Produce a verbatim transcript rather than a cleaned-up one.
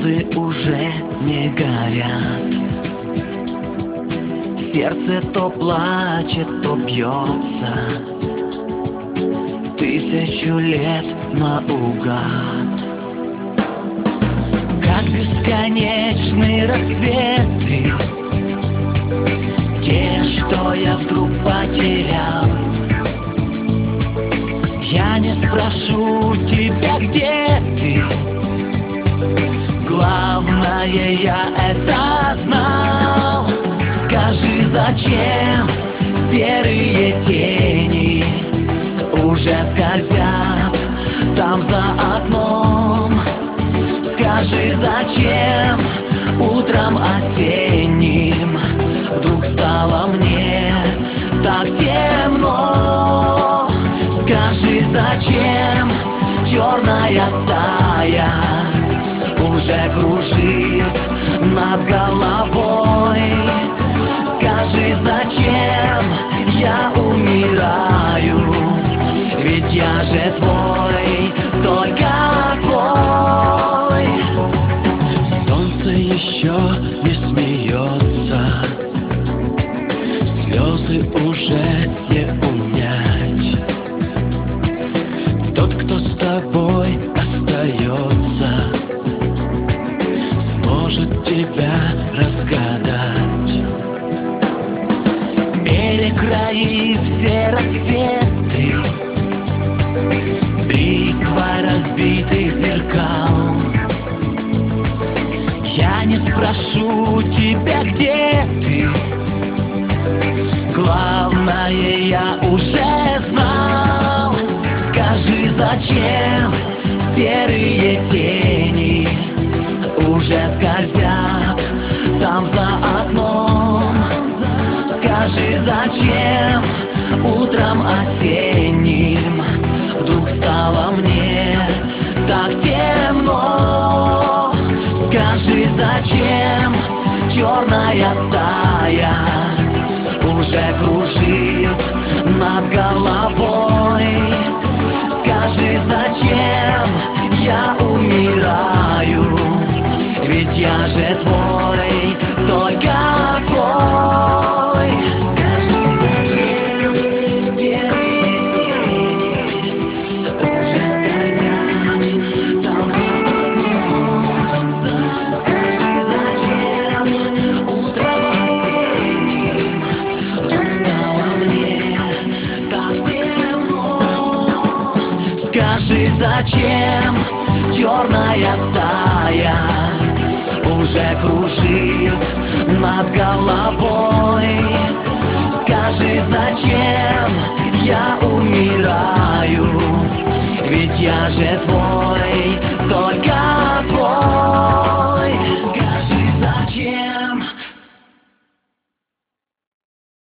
Слезы уже не горят, сердце то плачет, то бьется тысячу лет наугад. Как бесконечные рассветы, те, что я вдруг потерял. Я не спрошу тебя, где ты, главное, я это знал. Скажи, зачем серые тени уже скользят там за окном? Скажи, зачем утром осенним вдруг стало мне так темно? Скажи, зачем черная стая уже кружит над головой? Скажи, зачем я умираю? Ведь я же твой, только твой. Солнце еще не смеется, слезы уже не унять. Тот, кто с тобой остается, сможет тебя разгадать. Перекроив все рассветы, бритва разбитых зеркал. Я не спрошу тебя, где ты, главное, я уже знал. Скажи, зачем серые тени уже скользят там за окном? Скажи, зачем утром осенним вдруг стало мне так темно? Скажи, зачем черная стая уже кружит над головой? Скажи, зачем я умираю? Ведь я же твой, только твой. Скажи, зачем серые тени уже скользят там за окном? Скажи, зачем утром осенним вдруг стало мне так темно? Скажи, зачем черная стая уже кружит над головой? Скажи, зачем я умираю? Ведь я же твой.